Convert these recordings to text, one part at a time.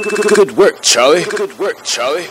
Good work, Charlie. Good work, Charlie.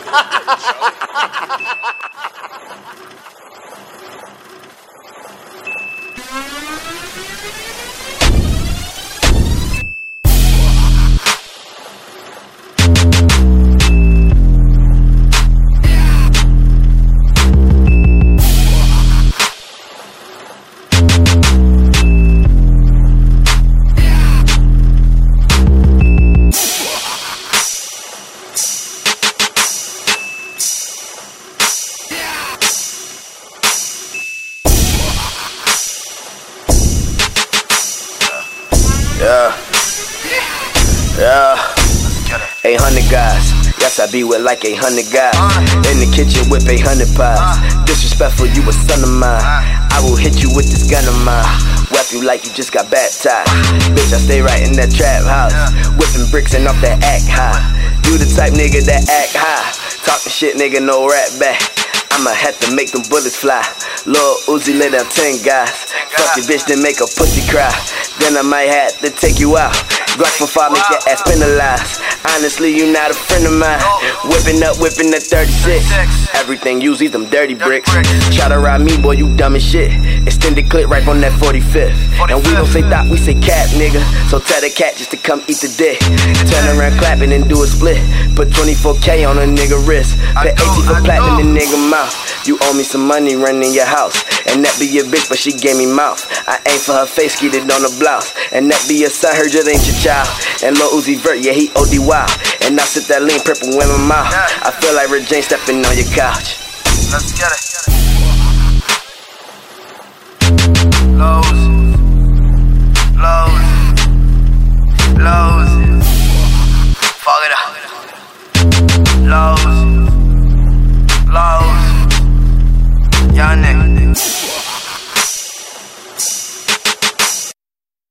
Yeah. 800 guys. Yes, I be with like 800 guys. In the kitchen with 800 pies. Disrespectful, you a son of mine. I will hit you with this gun of mine. Whap you like you just got baptized. Bitch, I stay right in that trap house. Whipping bricks and off that act high. You the type nigga that act high. Talking shit, nigga, no rap back. I'ma have to make them bullets fly. Lil Uzi lit up 10 guys. Fuck your bitch, then make a pussy cry. Then I might have to take you out. Glock from 5, make your ass penalized. Honestly, you not a friend of mine. Whipping up the 36. Everything usually them dirty bricks. Try to ride me, boy, you dumb as shit. Extended clip right on that 45th. And we don't say thought, we say cap, nigga. So tell the cat just to come eat the dick. Turn around clapping and do a split. Put 24K on a nigga wrist. Put 18 for platinum in nigga mouth. You owe me some money running your house. And that be your bitch, but she gave me mouth. I aim for her face, get it on the blouse. And that be your son, her just ain't your child. And Lil Uzi Vert, yeah, he OD wild. And I sit that lean purple in my mouth. I feel like Rick James stepping on your couch. Let's get it. Lows.